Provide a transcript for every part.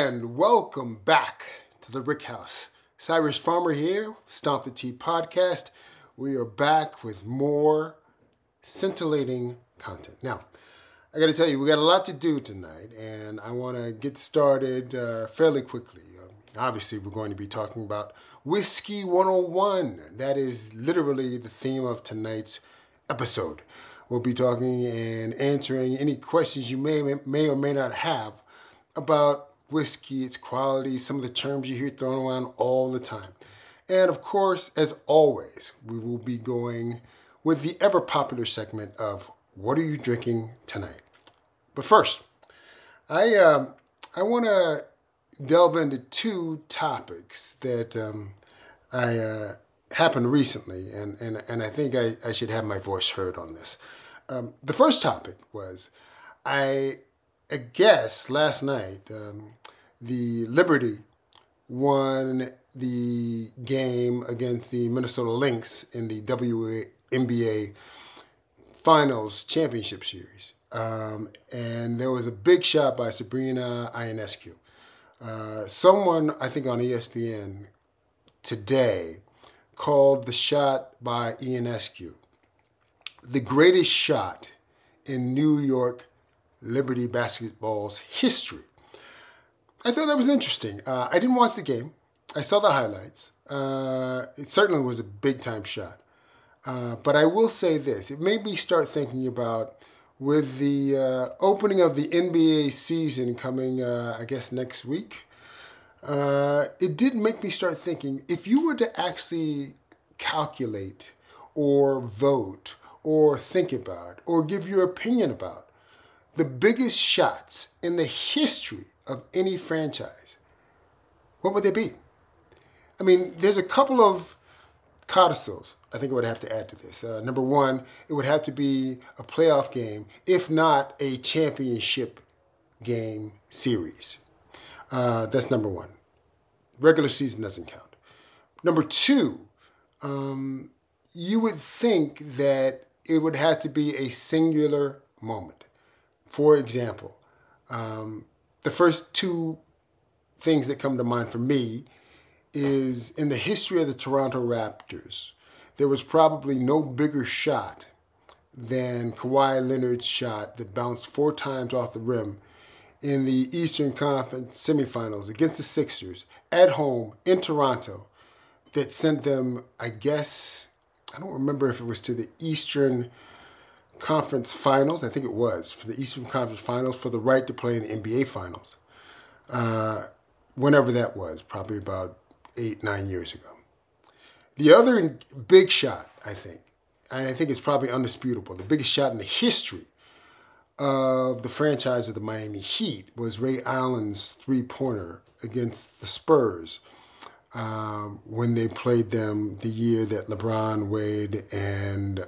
And welcome back to the Rick House. Cyrus Farmer here, Stomp the Tea podcast. We are back with more scintillating content. Now, I got to tell you, we got a lot to do tonight, and I want to get started fairly quickly. Obviously, we're going to be talking about Whiskey 101. That is literally the theme of tonight's episode. We'll be talking and answering any questions you may or may not have about whiskey, its quality, some of the terms you hear thrown around all the time. And of course, as always, we will be going with the ever popular segment of What Are You Drinking Tonight? But first, I want to delve into two topics that happened recently, and I think I should have my voice heard on this. The first topic was, I guess last night, the Liberty won the game against the Minnesota Lynx in the WNBA Finals Championship Series. And there was a big shot by Sabrina Ionescu. Someone, I think on ESPN today, called the shot by Ionescu the greatest shot in New York Liberty basketball's history. I thought that was interesting. I didn't watch the game. I saw the highlights. It certainly was a big-time shot. But I will say this. It made me start thinking about, with the opening of the NBA season coming, I guess, next week, it did make me start thinking, if you were to actually calculate or vote or think about or give your opinion about the biggest shots in the history of any franchise, what would they be? I mean, there's a couple of codicils I think I would have to add to this. Number one, it would have to be a playoff game, if not a championship game series. That's number one. Regular season doesn't count. Number two, you would think that it would have to be a singular moment. For example, the first two things that come to mind for me is, in the history of the Toronto Raptors, there was probably no bigger shot than Kawhi Leonard's shot that bounced 4 times off the rim in the Eastern Conference semifinals against the Sixers at home in Toronto that sent them, I guess, I don't remember if it was to the Eastern Conference Finals. I think it was for the Eastern Conference Finals for the right to play in the NBA Finals. Whenever that was, probably about 8-9 years ago. The other big shot, I think, and I think it's probably undisputable, the biggest shot in the history of the franchise of the Miami Heat was Ray Allen's three-pointer against the Spurs when they played them the year that LeBron, Wade, and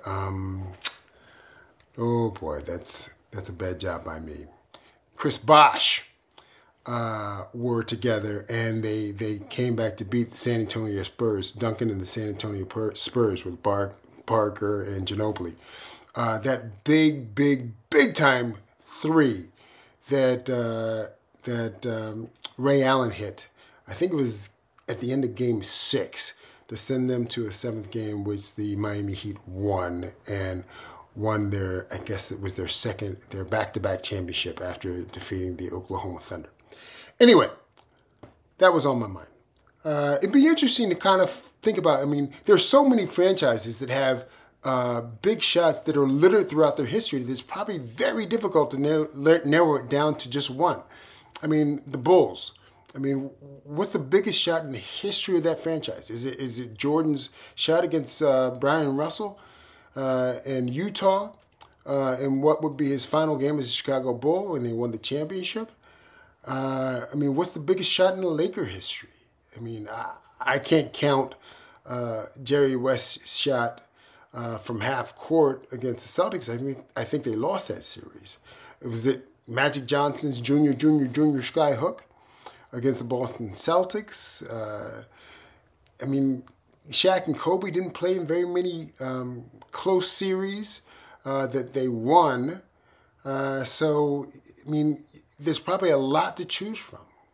oh boy, that's a bad job by me, Chris Bosh were together, and they came back to beat the San Antonio Spurs, Duncan and the San Antonio Spurs with Parker and Ginobili. That big time three that Ray Allen hit, I think it was at the end of Game 6, to send them to a 7th game, which the Miami Heat won their, I guess it was their back-to-back championship after defeating the Oklahoma Thunder. Anyway, that was on my mind. It'd be interesting to kind of think about, I mean, there's so many franchises that have big shots that are littered throughout their history that it's probably very difficult to narrow it down to just one. I mean, the Bulls. I mean, what's the biggest shot in the history of that franchise? Is it Jordan's shot against Brian Russell in Utah in what would be his final game as a Chicago Bull when they won the championship? I mean, what's the biggest shot in the Laker history? I mean, I can't count Jerry West's shot from half court against the Celtics. I think they lost that series. Was it Magic Johnson's junior sky hook against the Boston Celtics? I mean, Shaq and Kobe didn't play in very many close series that they won. So, I mean, there's probably a lot to choose from.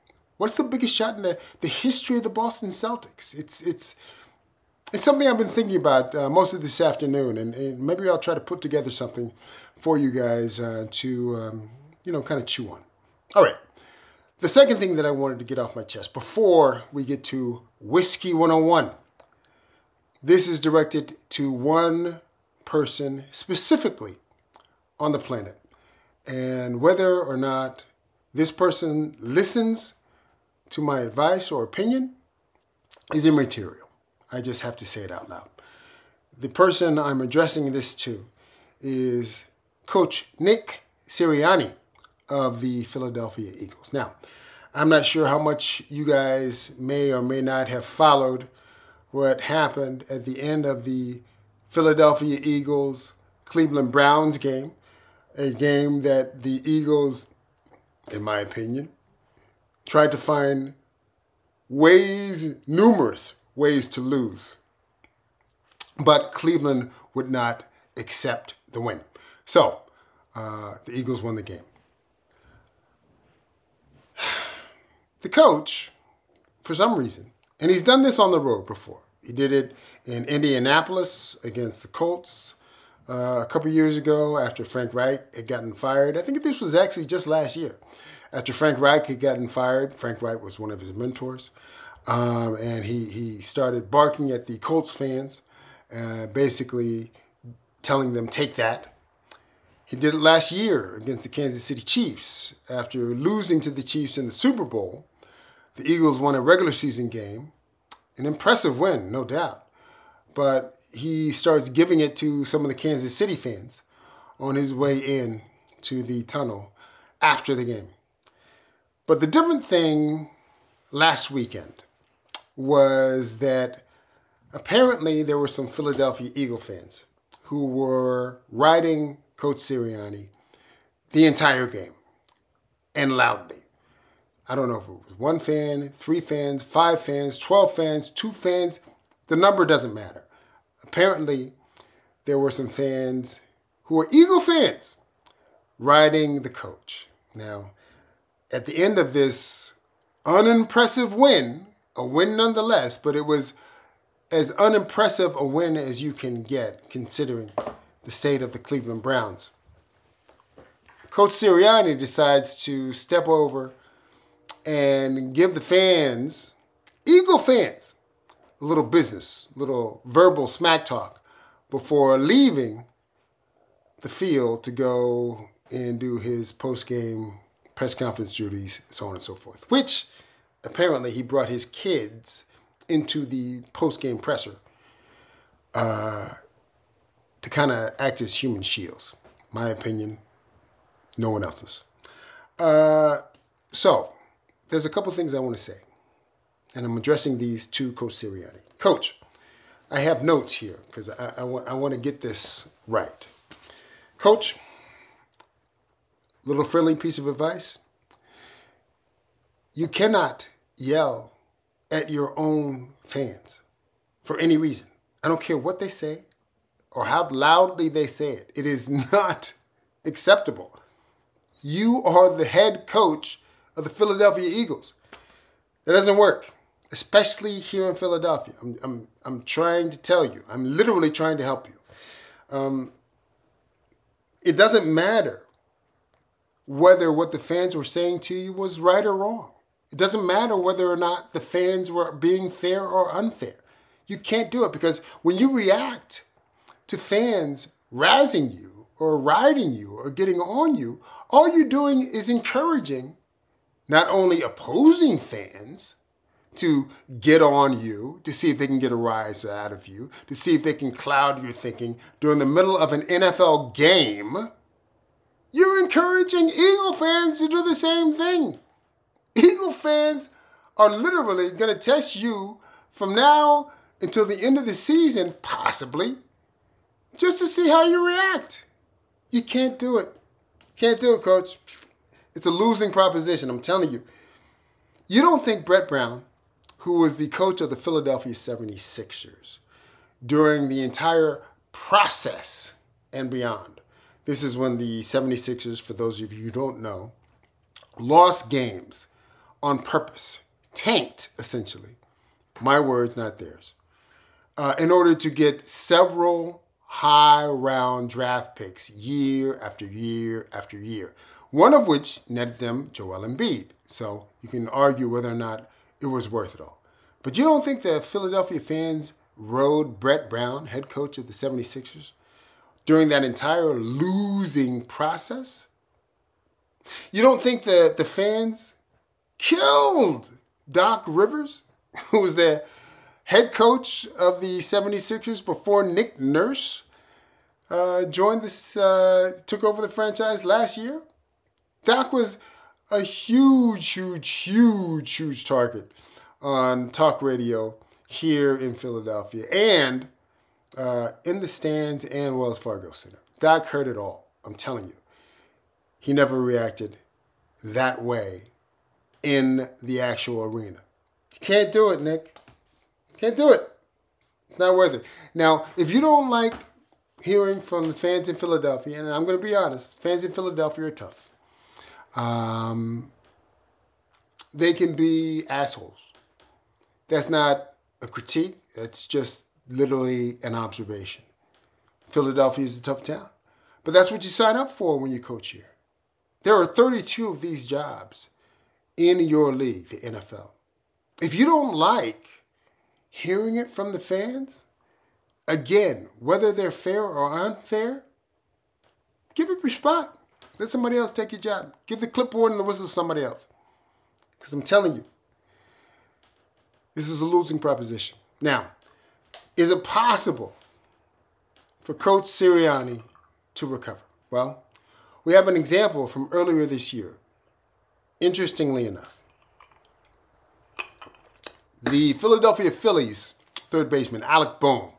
What's the biggest shot in the history of the Boston Celtics? It's something I've been thinking about most of this afternoon, and maybe I'll try to put together something for you guys to kind of chew on. All right. The second thing that I wanted to get off my chest before we get to Whiskey 101. This is directed to one person specifically on the planet. And whether or not this person listens to my advice or opinion is immaterial. I just have to say it out loud. The person I'm addressing this to is Coach Nick Sirianni of the Philadelphia Eagles. Now, I'm not sure how much you guys may or may not have followed what happened at the end of the Philadelphia Eagles Cleveland Browns game, a game that the Eagles, in my opinion, tried to find numerous ways to lose. But Cleveland would not accept the win. So, the Eagles won the game. The coach, for some reason, and he's done this on the road before. He did it in Indianapolis against the Colts a couple years ago after Frank Reich had gotten fired. I think this was actually just last year. After Frank Reich had gotten fired, Frank Reich was one of his mentors, and he started barking at the Colts fans, basically telling them, take that. He did it last year against the Kansas City Chiefs. After losing to the Chiefs in the Super Bowl, the Eagles won a regular season game. An impressive win, no doubt. But he starts giving it to some of the Kansas City fans on his way in to the tunnel after the game. But the different thing last weekend was that apparently there were some Philadelphia Eagle fans who were riding Coach Sirianni the entire game, and loudly. I don't know if it was 1 fan, 3 fans, 5 fans, 12 fans, 2 fans. The number doesn't matter. Apparently, there were some fans who were Eagle fans riding the coach. Now, at the end of this unimpressive win, a win nonetheless, but it was as unimpressive a win as you can get considering the state of the Cleveland Browns. Coach Sirianni decides to step over and give the fans, Eagle fans, a little business, little verbal smack talk before leaving the field to go and do his post-game press conference duties, so on and so forth, which apparently he brought his kids into the post-game presser to kind of act as human shields. My opinion, no one else's. So, there's a couple things I want to say, and I'm addressing these to Coach Sirianni. Coach, I have notes here because I want to get this right. Coach, little friendly piece of advice. You cannot yell at your own fans for any reason. I don't care what they say or how loudly they say it. It is not acceptable. You are the head coach of the Philadelphia Eagles. That doesn't work, especially here in Philadelphia. I'm trying to tell you. I'm literally trying to help you. It doesn't matter whether what the fans were saying to you was right or wrong. It doesn't matter whether or not the fans were being fair or unfair. You can't do it because when you react to fans razzing you or riding you or getting on you, all you're doing is encouraging not only opposing fans to get on you, to see if they can get a rise out of you, to see if they can cloud your thinking during the middle of an NFL game, you're encouraging Eagle fans to do the same thing. Eagle fans are literally going to test you from now until the end of the season, possibly, just to see how you react. You can't do it. Can't do it, Coach. It's a losing proposition, I'm telling you. You don't think Brett Brown, who was the coach of the Philadelphia 76ers during the entire process and beyond, this is when the 76ers, for those of you who don't know, lost games on purpose, tanked, essentially, my words, not theirs, in order to get several high-round draft picks year after year after year, one of which netted them Joel Embiid. So you can argue whether or not it was worth it all. But you don't think the Philadelphia fans rode Brett Brown, head coach of the 76ers, during that entire losing process? You don't think the fans killed Doc Rivers, who was the head coach of the 76ers before Nick Nurse took over the franchise last year? Doc was a huge target on talk radio here in Philadelphia and in the stands and Wells Fargo Center. Doc heard it all, I'm telling you. He never reacted that way in the actual arena. You can't do it, Nick. Can't do it. It's not worth it. Now, if you don't like hearing from the fans in Philadelphia, and I'm going to be honest, fans in Philadelphia are tough. They can be assholes. That's not a critique. That's just literally an observation. Philadelphia is a tough town. But that's what you sign up for when you coach here. There are 32 of these jobs in your league, the NFL. If you don't like hearing it from the fans, again, whether they're fair or unfair, give it your spot. Let somebody else take your job. Give the clipboard and the whistle to somebody else. Because I'm telling you, this is a losing proposition. Now, is it possible for Coach Sirianni to recover? Well, we have an example from earlier this year. Interestingly enough, the Philadelphia Phillies third baseman, Alec Bohm,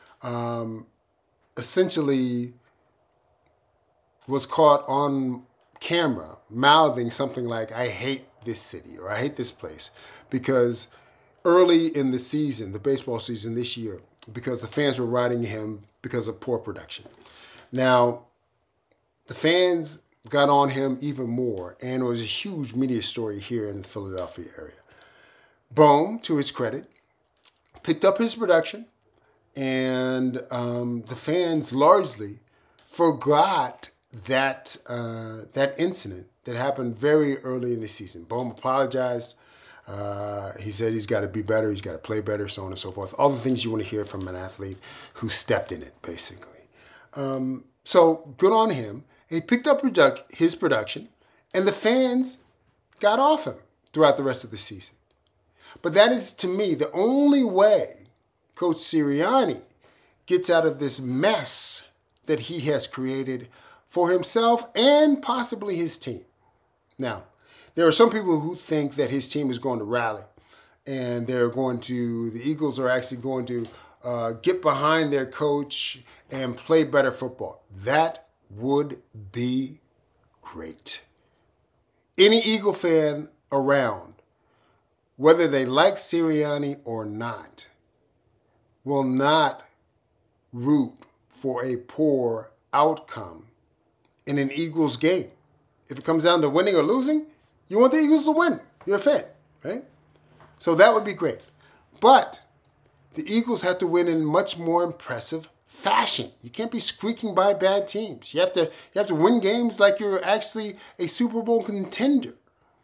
essentially was caught on camera mouthing something like, "I hate this city," or "I hate this place," because early in the season, the baseball season this year, because the fans were riding him because of poor production. Now, the fans got on him even more, and it was a huge media story here in the Philadelphia area. Bohm, to his credit, picked up his production, and the fans largely forgot that incident that happened very early in the season. Bohm apologized. He said he's got to be better, he's got to play better, so on and so forth. All the things you want to hear from an athlete who stepped in it, basically. So good on him. And he picked up his production, and the fans got off him throughout the rest of the season. But that is, to me, the only way Coach Sirianni gets out of this mess that he has created for himself and possibly his team. Now, there are some people who think that his team is going to rally and the Eagles are actually going to get behind their coach and play better football. That would be great. Any Eagle fan around, whether they like Sirianni or not, will not root for a poor outcome in an Eagles game. If it comes down to winning or losing, you want the Eagles to win. You're a fan, right? So that would be great. But the Eagles have to win in much more impressive fashion. You can't be squeaking by bad teams. You have to win games like you're actually a Super Bowl contender.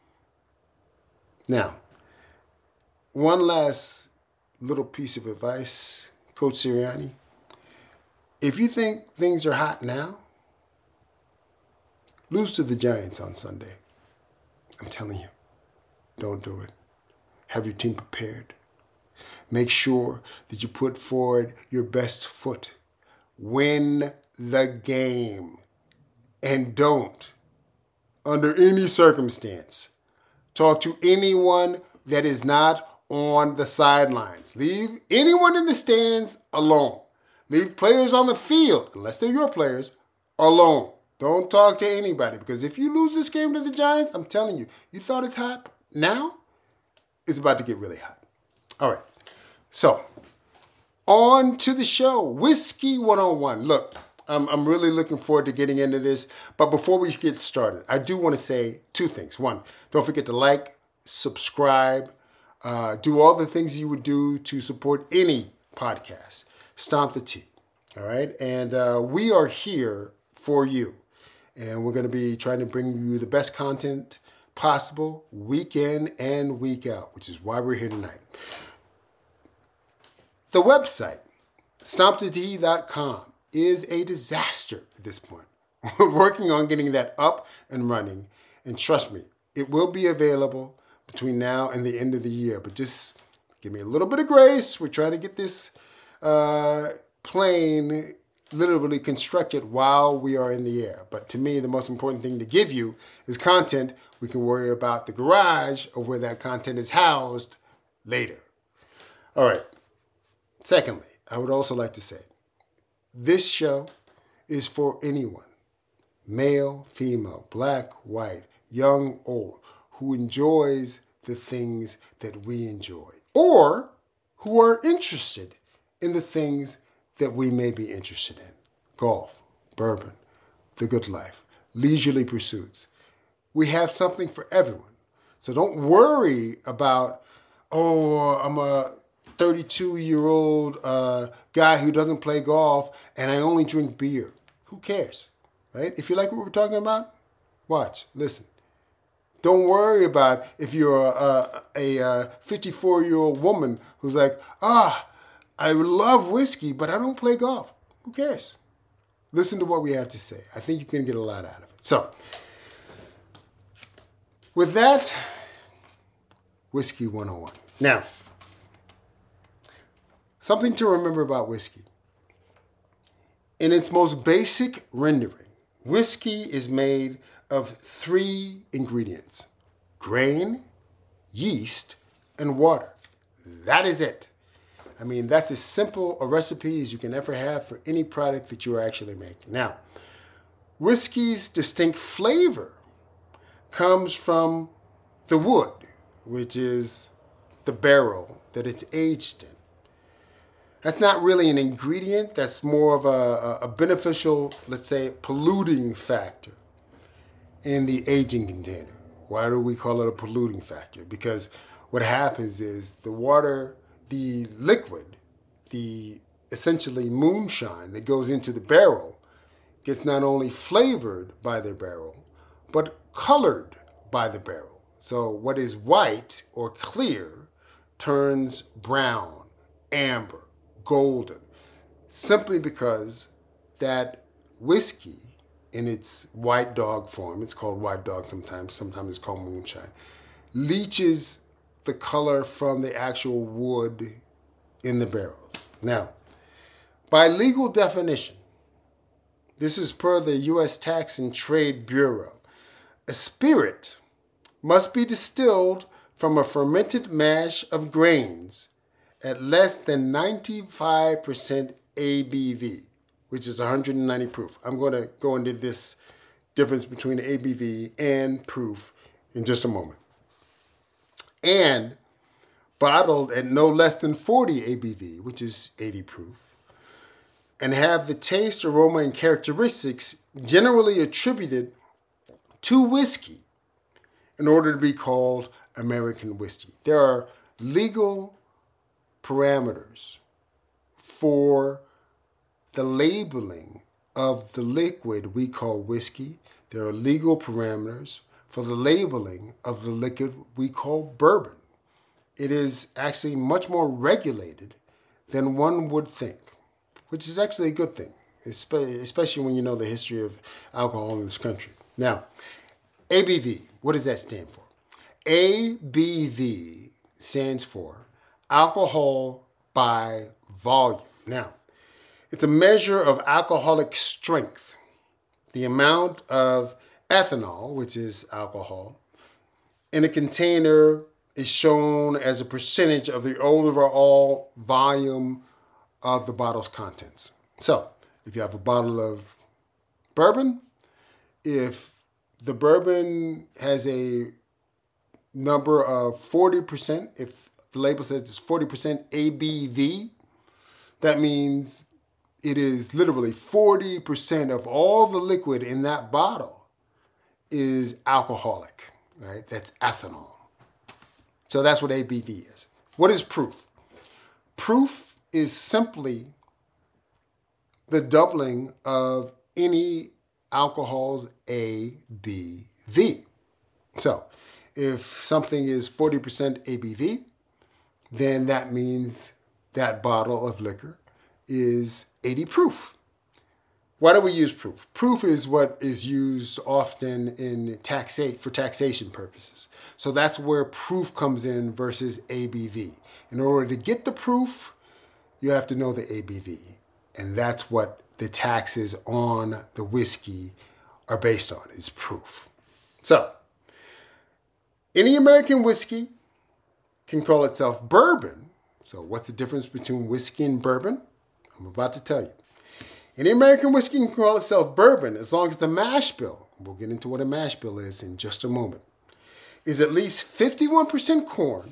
Now, one last little piece of advice, Coach Sirianni. If you think things are hot now, lose to the Giants on Sunday. I'm telling you, don't do it. Have your team prepared. Make sure that you put forward your best foot. Win the game. And don't, under any circumstance, talk to anyone that is not on the sidelines. Leave anyone in the stands alone. Leave players on the field, unless they're your players, alone. Don't talk to anybody, because if you lose this game to the Giants, I'm telling you, you thought it's hot. Now, it's about to get really hot. All right. So, on to the show. Whiskey 101. Look, I'm really looking forward to getting into this. But before we get started, I do want to say two things. One, don't forget to like, subscribe, do all the things you would do to support any podcast. Stomp the Tea. All right. And we are here for you. And we're going to be trying to bring you the best content possible week in and week out, which is why we're here tonight. The website, stompthetea.com, is a disaster at this point. We're working on getting that up and running. And trust me, it will be available between now and the end of the year. But just give me a little bit of grace. We're trying to get this plane literally constructed while we are in the air. But to me, the most important thing to give you is content. We can worry about the garage or where that content is housed later. All right. Secondly, I would also like to say, this show is for anyone, male, female, black, white, young, old, who enjoys the things that we enjoy, or who are interested in the things that we may be interested in. Golf, bourbon, the good life, leisurely pursuits. We have something for everyone. So don't worry about, I'm a 32-year-old guy who doesn't play golf and I only drink beer. Who cares, right? If you like what we're talking about, watch, listen. Don't worry about if you're a 54-year-old woman who's like, I love whiskey, but I don't play golf. Who cares? Listen to what we have to say. I think you can get a lot out of it. So, with that, Whiskey 101. Now, something to remember about whiskey. In its most basic rendering, whiskey is made of 3 ingredients: grain, yeast, and water. That is it. I mean, that's as simple a recipe as you can ever have for any product that you are actually making. Now, whiskey's distinct flavor comes from the wood, which is the barrel that it's aged in. That's not really an ingredient. That's more of a beneficial, let's say, polluting factor in the aging container. Why do we call it a polluting factor? Because what happens is the water, the liquid, the essentially moonshine that goes into the barrel gets not only flavored by the barrel, but colored by the barrel. So what is white or clear turns brown, amber, golden, simply because that whiskey in its white dog form, it's called white dog sometimes it's called moonshine, leaches the color from the actual wood in the barrels. Now, by legal definition, this is per the U.S. Tax and Trade Bureau, a spirit must be distilled from a fermented mash of grains at less than 95% ABV, which is 190 proof. I'm going to go into this difference between the ABV and proof in just a moment. And bottled at no less than 40 ABV, which is 80 proof, and have the taste, aroma, and characteristics generally attributed to whiskey in order to be called American whiskey. There are legal parameters for the labeling of the liquid we call whiskey. There are legal parameters for the labeling of the liquid we call bourbon. It is actually much more regulated than one would think, which is actually a good thing, especially when you know the history of alcohol in this country. Now, ABV, what does that stand for? ABV stands for alcohol by volume. Now, it's a measure of alcoholic strength, the amount of ethanol, which is alcohol, in a container is shown as a percentage of the overall volume of the bottle's contents. So, if you have a bottle of bourbon, if the bourbon has a number of 40%, if the label says it's 40% ABV, that means it is literally 40% of all the liquid in that bottle is alcoholic, right? That's ethanol. So that's what ABV is. What is proof? Proof is simply the doubling of any alcohol's ABV. So if something is 40% ABV, then that means that bottle of liquor is 80 proof. Why do we use proof? Proof is what is used often in for taxation purposes. So that's where proof comes in versus ABV. In order to get the proof, you have to know the ABV. And that's what the taxes on the whiskey are based on, is proof. So, any American whiskey can call itself bourbon. So what's the difference between whiskey and bourbon? I'm about to tell you. Any American whiskey can call itself bourbon as long as the mash bill, we'll get into what a mash bill is in just a moment, is at least 51% corn.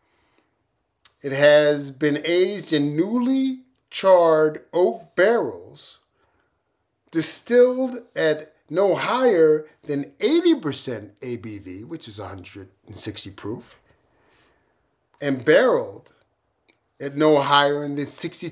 It has been aged in newly charred oak barrels, distilled at no higher than 80% ABV, which is 160 proof, and barreled at no higher than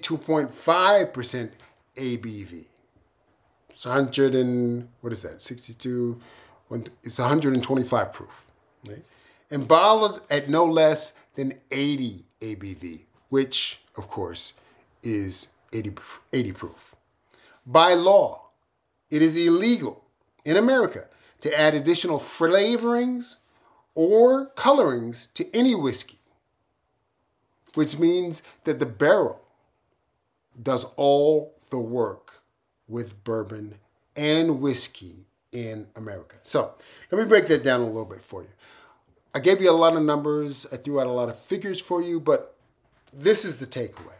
62.5% ABV. It's 100 and, what is that, 62, it's 125 proof. Right? And bottled at no less than 80 ABV, which, of course, is 80 proof. By law, it is illegal in America to add additional flavorings or colorings to any whiskey, which means that the barrel does all the work with bourbon and whiskey in America. So let me break that down a little bit for you. I gave you a lot of numbers. I threw out a lot of figures for you, but this is the takeaway.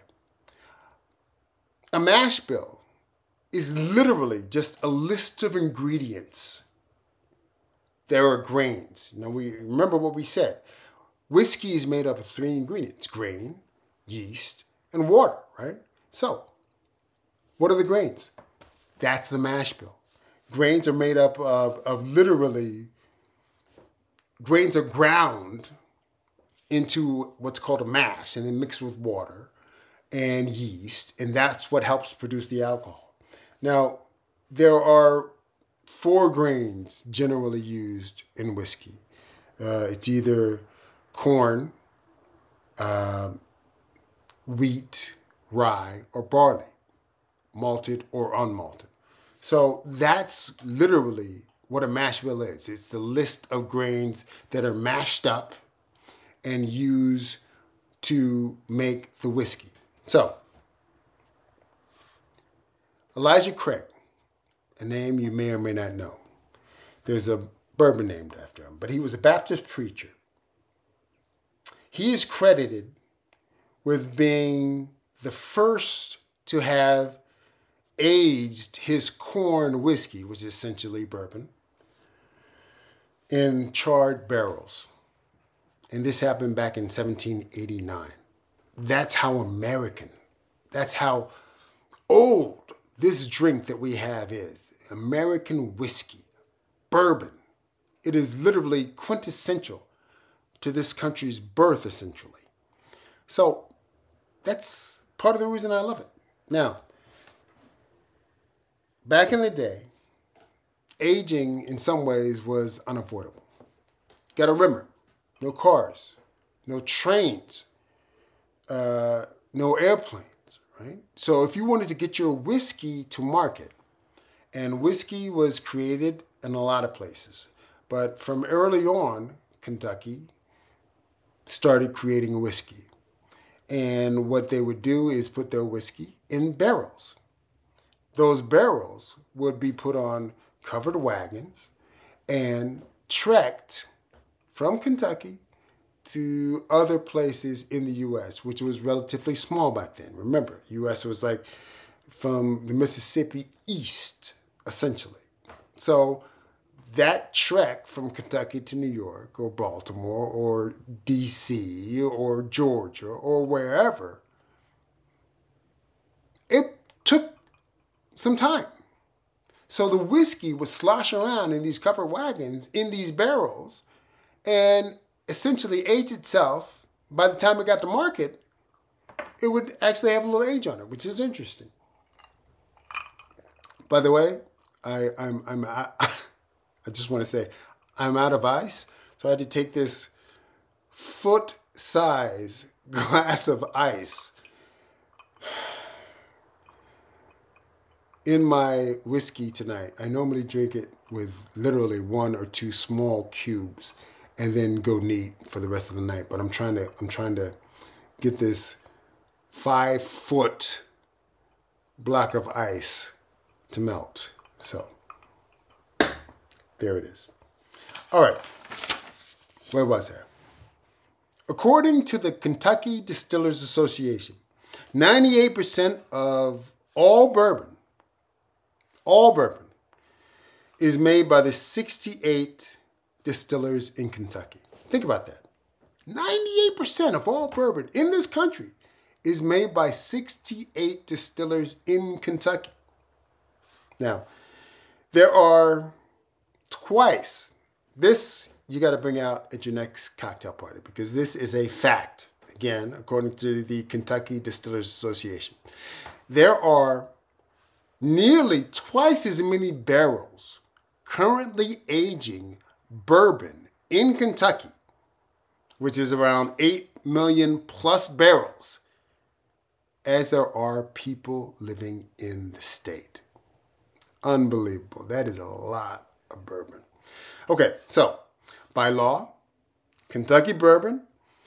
A mash bill is literally just a list of ingredients. There are grains. We remember what we said. Whiskey is made up of 3 ingredients: grain, yeast, and water, right? So, what are the grains? That's the mash bill. Grains are made up of literally, grains are ground into what's called a mash and then mixed with water and yeast, and that's what helps produce the alcohol. Now, there are 4 grains generally used in whiskey. It's either corn, wheat, rye, or barley, malted or unmalted. So that's literally what a mash bill is. It's the list of grains that are mashed up and used to make the whiskey. So, Elijah Craig, a name you may or may not know. There's a bourbon named after him, but he was a Baptist preacher. He is credited with being the first to have aged his corn whiskey, which is essentially bourbon, in charred barrels. And this happened back in 1789. That's how American, that's how old this drink that we have is. American whiskey, bourbon. It is literally quintessential to this country's birth, essentially. So that's part of the reason I love it. Now, back in the day, aging in some ways was unavoidable. Got to remember, no cars, no trains, no airplanes, right? So if you wanted to get your whiskey to market, and whiskey was created in a lot of places, but from early on, Kentucky started creating whiskey. And what they would do is put their whiskey in barrels. Those barrels would be put on covered wagons and trekked from Kentucky to other places in the U.S., which was relatively small back then. Remember, U.S. was like from the Mississippi east, essentially. So that trek from Kentucky to New York or Baltimore or D.C. or Georgia or wherever, it took some time. So the whiskey would slosh around in these covered wagons, in these barrels, and essentially aged itself. By the time it got to market, it would actually have a little age on it, which is interesting. By the way, I just want to say I'm out of ice, so I had to take this foot-size glass of ice in my whiskey tonight. I normally drink it with literally 1 or 2 small cubes and then go neat for the rest of the night. But I'm trying to get this 5-foot block of ice to melt. So there it is. All right. Where was I? According to the Kentucky Distillers Association, 98% of all bourbon is made by the 68 distillers in Kentucky. Think about that. 98% of all bourbon in this country is made by 68 distillers in Kentucky. Now, there are twice. This you got to bring out at your next cocktail party because this is a fact. Again, according to the Kentucky Distillers Association, there are nearly twice as many barrels currently aging bourbon in Kentucky, which is around 8 million plus barrels, as there are people living in the state. Unbelievable. That is a lot of bourbon. Okay, so by law, Kentucky bourbon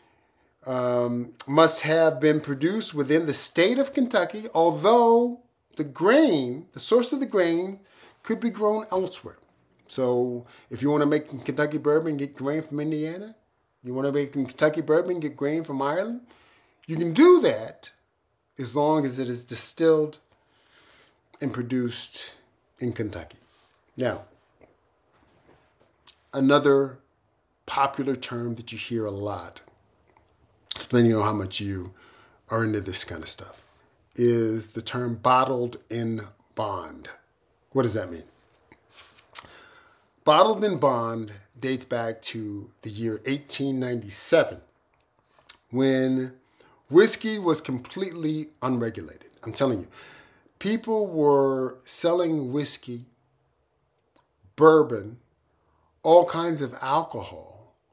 must have been produced within the state of Kentucky, although the source of the grain could be grown elsewhere. So if you want to make Kentucky bourbon, get grain from Indiana. You want to make Kentucky bourbon, get grain from Ireland. You can do that as long as it is distilled and produced in Kentucky. Now, another popular term that you hear a lot, depending on how much you are into this kind of stuff, is the term bottled in bond. What does that mean? Bottled in bond dates back to the year 1897, when whiskey was completely unregulated. I'm telling you, people were selling whiskey, bourbon, all kinds of alcohol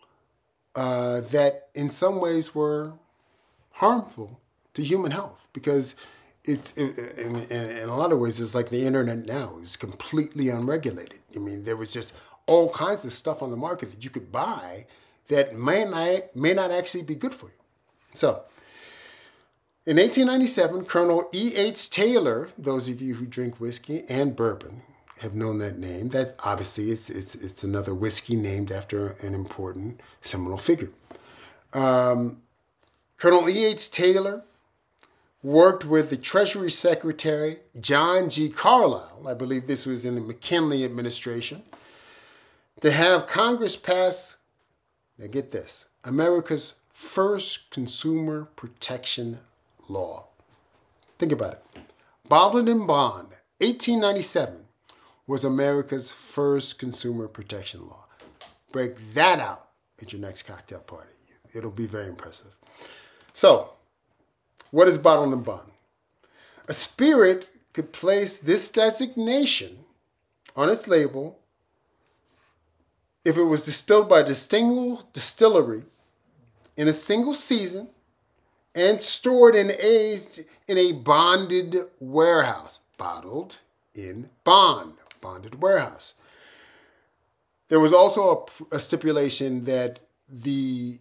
that in some ways were harmful to human health because in a lot of ways it's like the internet now. It was completely unregulated. I mean, there was just all kinds of stuff on the market that you could buy that may not actually be good for you. So in 1897, Colonel E.H. Taylor, those of you who drink whiskey and bourbon have known that name. That obviously it's another whiskey named after an important seminal figure. Colonel E.H. Taylor worked with the Treasury Secretary John G. Carlisle, I believe this was in the McKinley administration, to have Congress pass, now get this, America's first consumer protection law. Think about it. Bottled in bond, 1897, was America's first consumer protection law. Break that out at your next cocktail party. It'll be very impressive. So, what is bottled in bond? A spirit could place this designation on its label if it was distilled by a single distillery in a single season and stored and aged in a bonded warehouse. Bottled in bond. Bonded warehouse. There was also a stipulation that the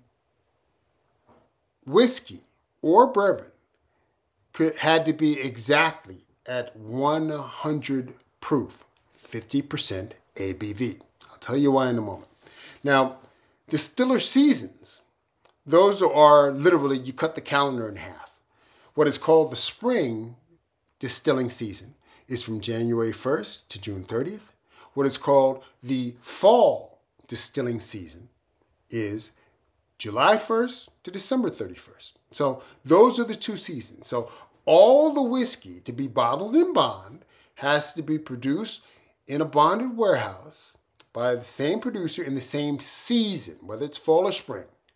whiskey or bourbon had to be exactly at 100 proof, 50% ABV. I'll tell you why in a moment. Now, distiller seasons, those are literally, you cut the calendar in half. What is called the spring distilling season is from January 1st to June 30th. What is called the fall distilling season is July 1st to December 31st. So those are the two seasons. So all the whiskey to be bottled in bond has to be produced in a bonded warehouse by the same producer in the same season, whether it's fall or spring.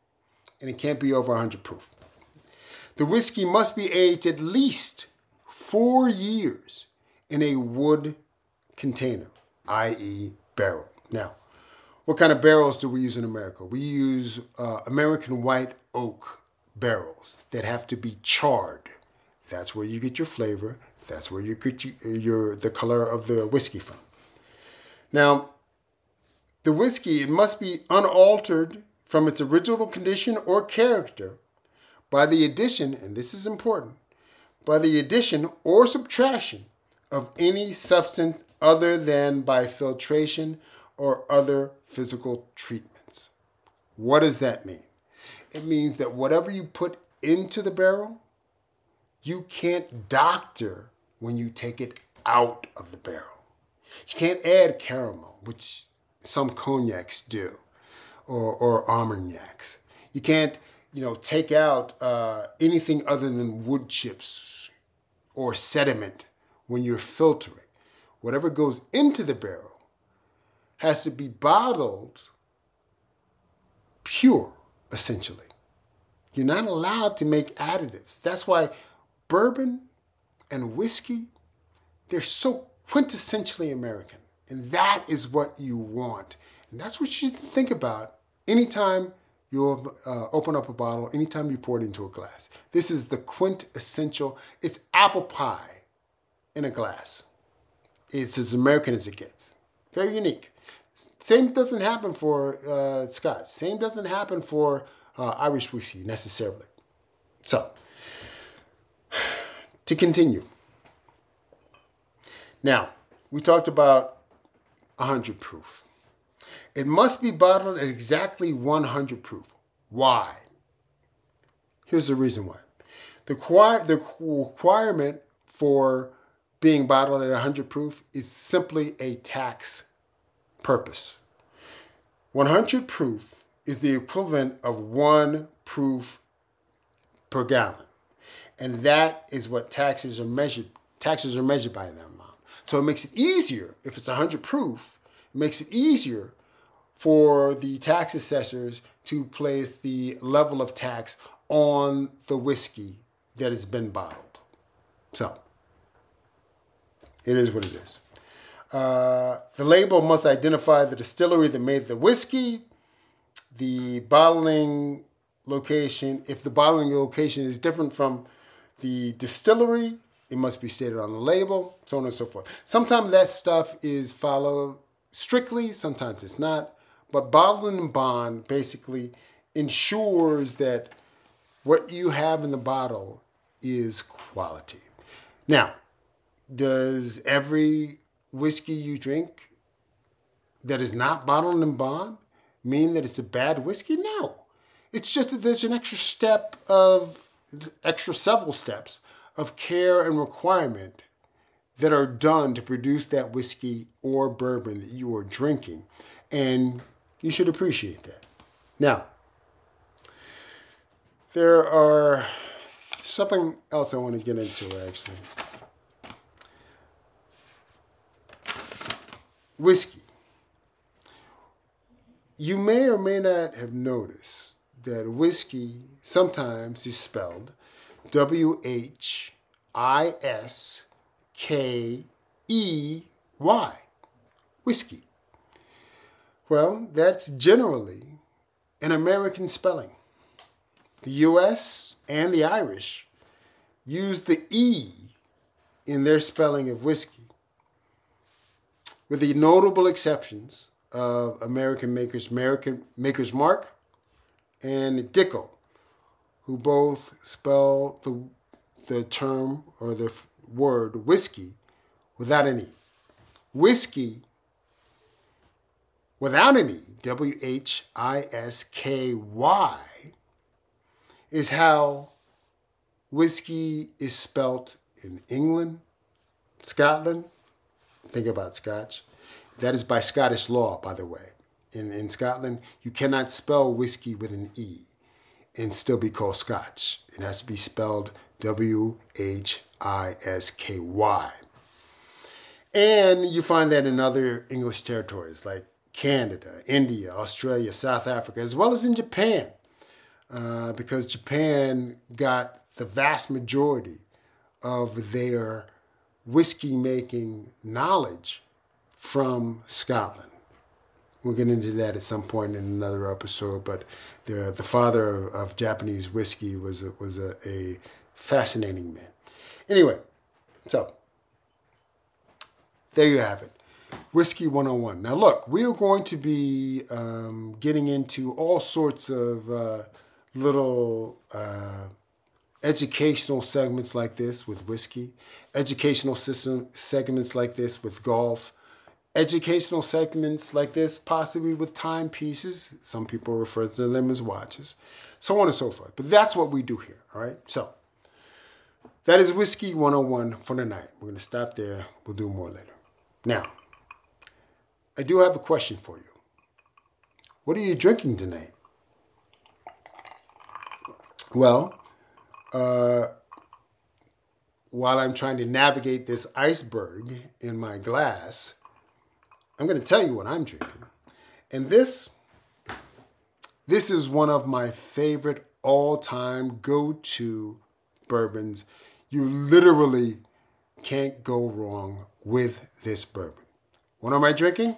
and it can't be over 100 proof. The whiskey must be aged at least 4 years in a wood container, i.e. barrel. Now, what kind of barrels do we use in America? We use American white oak barrels that have to be charred. That's where you get your flavor. That's where you get the color of the whiskey from. Now, the whiskey, it must be unaltered from its original condition or character by the addition, and this is important, by the addition or subtraction of any substance other than by filtration or other physical treatments. What does that mean? It means that whatever you put into the barrel, you can't doctor when you take it out of the barrel. You can't add caramel, which some cognacs do, or armagnacs. You can't take out anything other than wood chips or sediment when you're filtering. Whatever goes into the barrel has to be bottled pure, essentially. You're not allowed to make additives. That's why bourbon and whiskey, they're so quintessentially American. And that is what you want. And that's what you think about anytime you open up a bottle, anytime you pour it into a glass. This is the quintessential, it's apple pie in a glass. It's as American as it gets. Very unique. Same doesn't happen for Scotch. Same doesn't happen for Irish whiskey necessarily. So, to continue. Now, we talked about 100 proof. It must be bottled at exactly 100 proof. Why? Here's the reason why. The requirement for being bottled at 100 proof is simply a tax purpose. 100 proof is the equivalent of 1 proof per gallon. And that is what taxes are measured. Taxes are measured by that amount. So it makes it easier, if it's 100 proof, it makes it easier for the tax assessors to place the level of tax on the whiskey that has been bottled. So, it is what it is. The label must identify the distillery that made the whiskey, the bottling location. If the bottling location is different from the distillery, it must be stated on the label, so on and so forth. Sometimes that stuff is followed strictly, sometimes it's not. But Bottled and Bond basically ensures that what you have in the bottle is quality. Now, does every whiskey you drink that is not Bottled and Bond mean that it's a bad whiskey? No. It's just that there's an extra several steps of care and requirement that are done to produce that whiskey or bourbon that you are drinking. And you should appreciate that. Now, there are something else I want to get into, actually. Whiskey. You may or may not have noticed that whiskey sometimes is spelled W-H-I-S-K-E-Y. Whiskey. Well, that's generally an American spelling. The U.S. and the Irish use the E in their spelling of whiskey, with the notable exceptions of American Maker's Mark and Dickel, who both spell the term or the word whiskey without an E. Whiskey without an E, W-H-I-S-K-Y, is how whiskey is spelt in England, Scotland. Think about Scotch. That is by Scottish law, by the way. In Scotland, you cannot spell whiskey with an E and still be called Scotch. It has to be spelled W-H-I-S-K-Y. And you find that in other English territories like Canada, India, Australia, South Africa, as well as in Japan. because Japan got the vast majority of their whiskey making knowledge from Scotland. We'll get into that at some point in another episode, but the father of Japanese whiskey was a fascinating man. Anyway, so there you have it. Whiskey 101. Now look, we are going to be getting into all sorts of little educational segments like this with whiskey, educational segments like this with golf, educational segments like this possibly with timepieces. Some people refer to them as watches, so on and so forth. But that's what we do here, all right? So that is Whiskey 101 for tonight. We're going to stop there. We'll do more later. Now, I do have a question for you. What are you drinking tonight? Well, while I'm trying to navigate this iceberg in my glass, I'm going to tell you what I'm drinking. And this is one of my favorite all-time go-to bourbons. You literally can't go wrong with this bourbon. What am I drinking?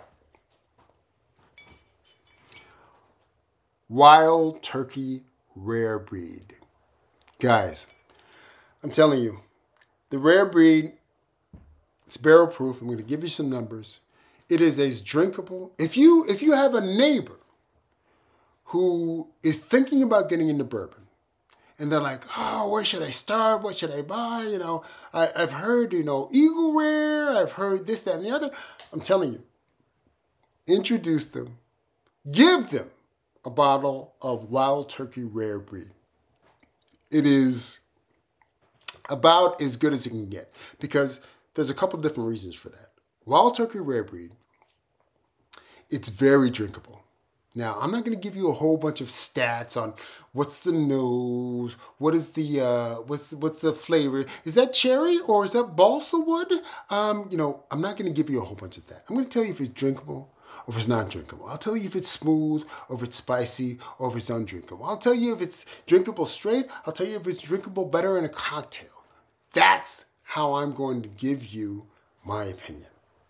Wild Turkey Rare Breed. Guys, I'm telling you, the Rare Breed, it's barrel proof. I'm going to give you some numbers. It is as drinkable. If you have a neighbor who is thinking about getting into bourbon, and they're like, oh, where should I start? What should I buy? I've heard, Eagle Rare. I've heard this, that, and the other. I'm telling you, introduce them. Give them a bottle of Wild Turkey Rare Breed. It is about as good as it can get because there's a couple different reasons for that. Wild Turkey Rare Breed, it's very drinkable. Now, I'm not going to give you a whole bunch of stats on what's the nose, what is the what's the flavor. Is that cherry or is that balsa wood? I'm not going to give you a whole bunch of that. I'm going to tell you if it's drinkable or if it's not drinkable. I'll tell you if it's smooth or if it's spicy or if it's undrinkable. I'll tell you if it's drinkable straight. I'll tell you if it's drinkable better in a cocktail. That's how I'm going to give you my opinion.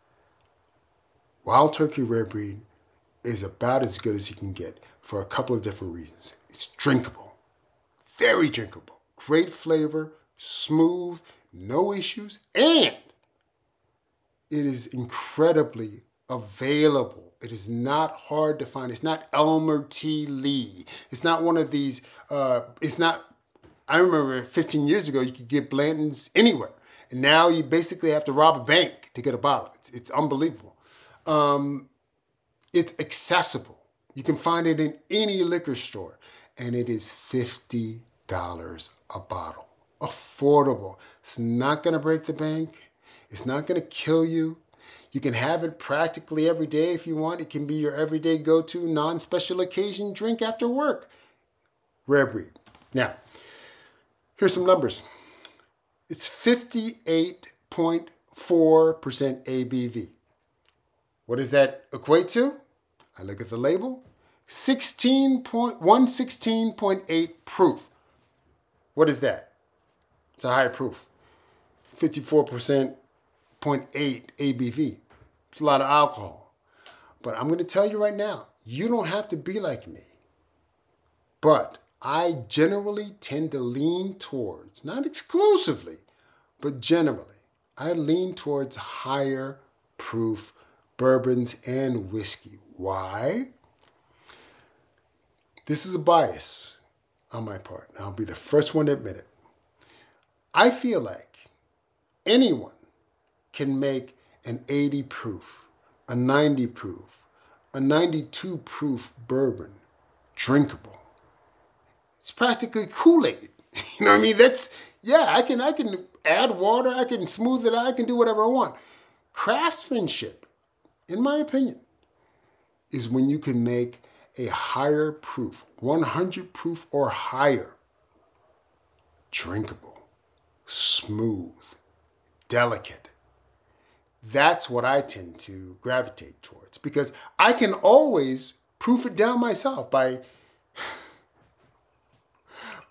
Wild Turkey Rare Breed is about as good as you can get for a couple of different reasons. It's drinkable, very drinkable, great flavor, smooth, no issues, and it is incredibly available. It is not hard to find. It's not Elmer T. Lee. It's not one of these, I remember 15 years ago, you could get Blanton's anywhere. And now you basically have to rob a bank to get a bottle. It's unbelievable. It's accessible. You can find it in any liquor store. And it is $50 a bottle. Affordable. It's not going to break the bank. It's not going to kill you. You can have it practically every day if you want. It can be your everyday go-to non-special occasion drink after work. Rare Breed. Now, here's some numbers. It's 58.4% ABV. What does that equate to? I look at the label. 116.8 proof. What is that? It's a high proof. 54.8 ABV. It's a lot of alcohol. But I'm going to tell you right now, you don't have to be like me. But I generally tend to lean towards, not exclusively, but generally, I lean towards higher proof bourbons and whiskey. Why? This is a bias on my part. I'll be the first one to admit it. I feel like anyone can make an 80 proof, a 90 proof, a 92 proof bourbon drinkable. It's practically Kool-Aid. You know what I mean? I can add water, I can smooth it out, I can do whatever I want. Craftsmanship, in my opinion, is when you can make a higher proof, 100 proof or higher, drinkable, smooth, delicate. That's what I tend to gravitate towards because I can always proof it down myself by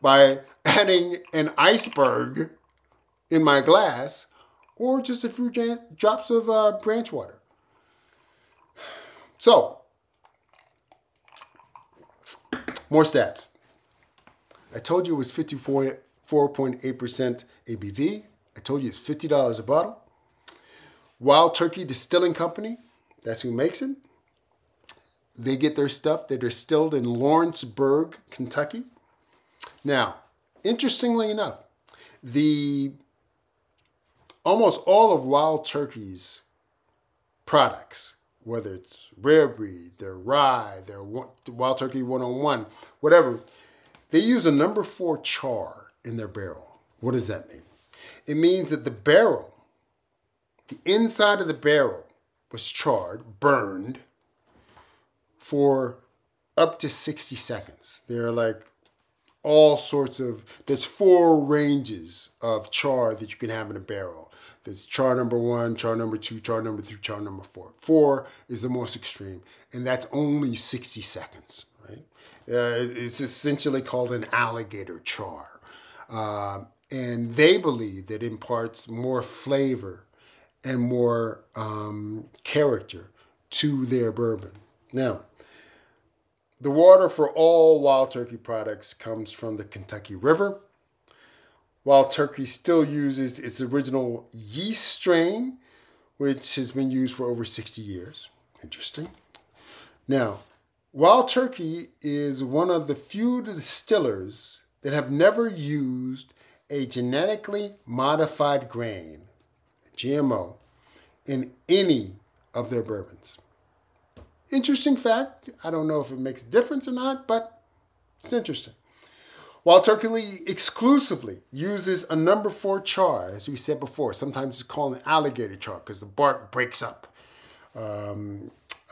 by adding an iceberg in my glass or just a few drops of branch water. So, more stats. I told you it was 54.8% ABV. I told you it's $50 a bottle. Wild Turkey Distilling Company, that's who makes it. They get their stuff. They're distilled in Lawrenceburg, Kentucky. Now, interestingly enough, almost all of Wild Turkey's products, whether it's Rare Breed, their rye, their Wild Turkey 101, whatever, they use a number 4 char in their barrel. What does that mean? It means that the barrel, the inside of the barrel was charred, burned, for up to 60 seconds. There are like all sorts of, there's 4 ranges of char that you can have in a barrel. There's char number 1, char number 2, char number 3, char number 4. 4 is the most extreme, and that's only 60 seconds, right? It's essentially called an alligator char. And they believe that imparts more flavor and more character to their bourbon. Now, the water for all Wild Turkey products comes from the Kentucky River. Wild Turkey still uses its original yeast strain, which has been used for over 60 years. Interesting. Now, Wild Turkey is one of the few distillers that have never used a genetically modified grain, GMO, in any of their bourbons. Interesting fact. I don't know if it makes a difference or not, but it's interesting. Wild Turkey exclusively uses a number 4 char, as we said before. Sometimes it's called an alligator char because the bark breaks up. On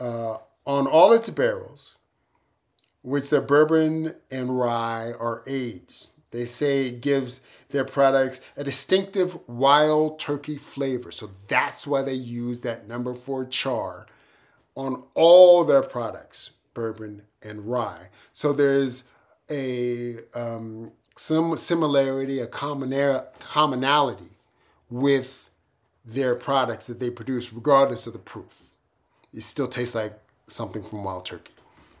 all its barrels, which their bourbon and rye are aged. They say it gives their products a distinctive Wild Turkey flavor. So that's why they use that number 4 char on all their products, bourbon and rye. So there's a some similarity, a commonality with their products that they produce, regardless of the proof. It still tastes like something from Wild Turkey.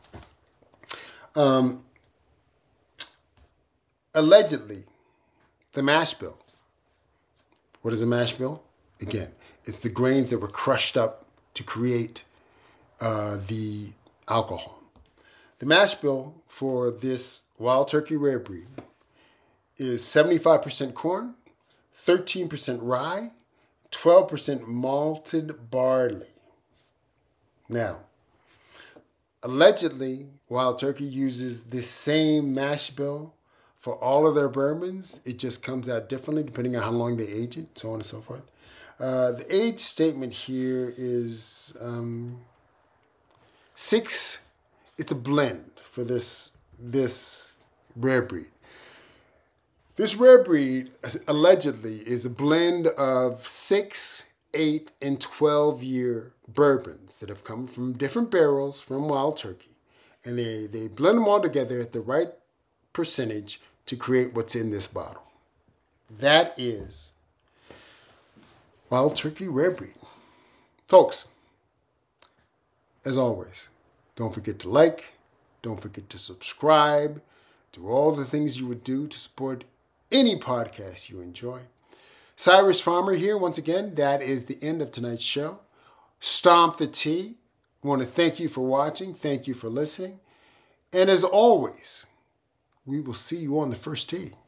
Allegedly, the mash bill. What is a mash bill? Again, it's the grains that were crushed up to create the alcohol. The mash bill for this Wild Turkey Rare Breed is 75% corn, 13% rye, 12% malted barley. Now, allegedly, Wild Turkey uses this same mash bill for all of their bourbons. It just comes out differently depending on how long they age it, so on and so forth. The age statement here is 6. It's a blend for this rare breed. This rare breed allegedly is a blend of 6, 8, and 12-year bourbons that have come from different barrels from Wild Turkey. And they blend them all together at the right percentage to create what's in this bottle. That is Wild Turkey Rare Breed. Folks, as always, don't forget to like, don't forget to subscribe, do all the things you would do to support any podcast you enjoy. Cyrus Farmer here once again. That is the end of tonight's show. Stomp the Tea. I want to thank you for watching. Thank you for listening. And as always, we will see you on the first tee.